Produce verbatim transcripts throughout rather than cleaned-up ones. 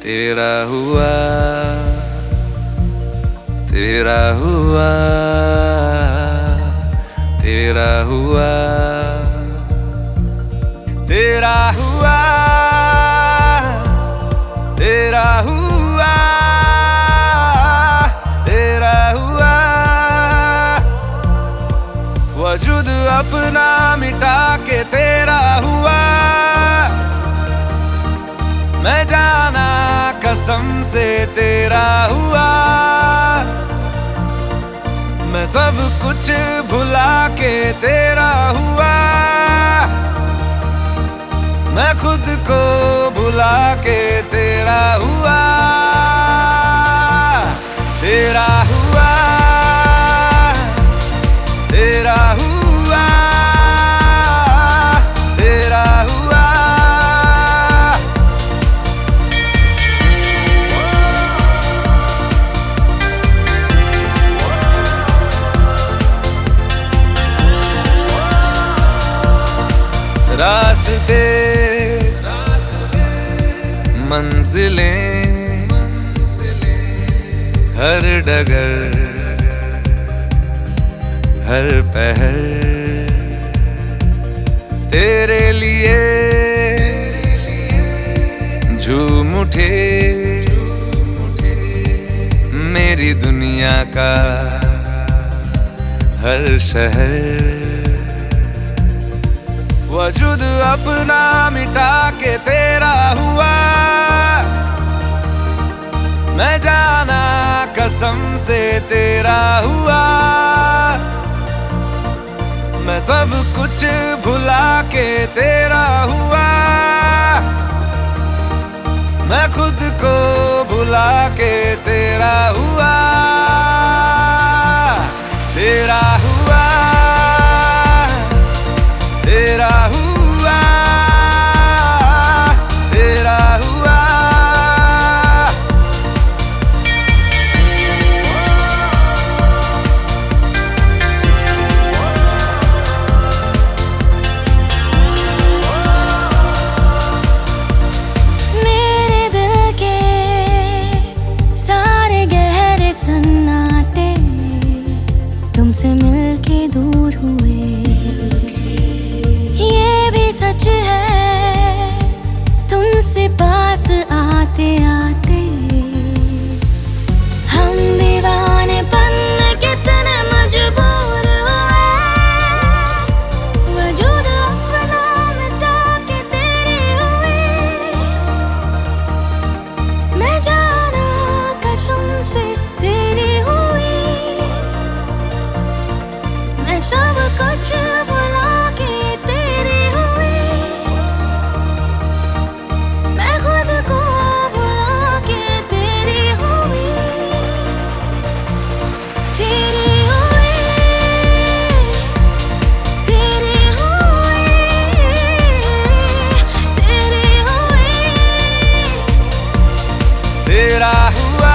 तेरा हुआ तेरा हुआ तेरा हुआ तेरा हुआ तेरा हुआ तेरा हुआ वजूद अपना मिटा के तेरा हुआ। मैं जाना कसम से तेरा हुआ। मैं सब कुछ भुला के तेरा हुआ। मैं खुद को भुला के तेरा हुआ। तेरा हुआ तेरा हुआ तेरा हुआ। रास्ते मंजिलें हर डगर हर पहर तेरे लिए झूम उठे। मेरी दुनिया का हर शहर वजूद अपना मिटा के तेरा हुआ। मैं जाना कसम से तेरा हुआ। मैं सब कुछ भुला के तेरा हुआ। मैं खुद को भुला के तेरा हुआ। तेरा हुआ तेरा हुआ तेरा हुआ। मेरे दिल के सारे गहरे सन्नाटे तुमसे मिलके दूर हुए। सच है तुमसे पास आते आते हम दीवाने पन कितने मजबूर हुए। वजूद अपना मिटा के तेरी हुई। मैं जाना कसम से तेरी हुई। मैं सब कुछ भुला के तेरी हुई। तेरा हुआ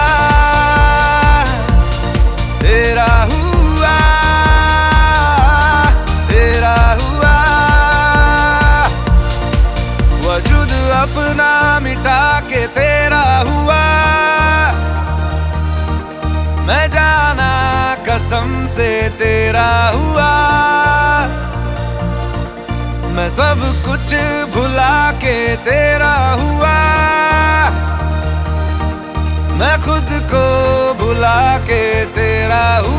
तेरा हुआ तेरा हुआ वजूद अपना मिटा के तेरा हुआ। मैं जाना कसम से तेरा हुआ। मैं सब कुछ भुला के तेरा हुआ। मैं खुद को भुला के तेरा हुआ।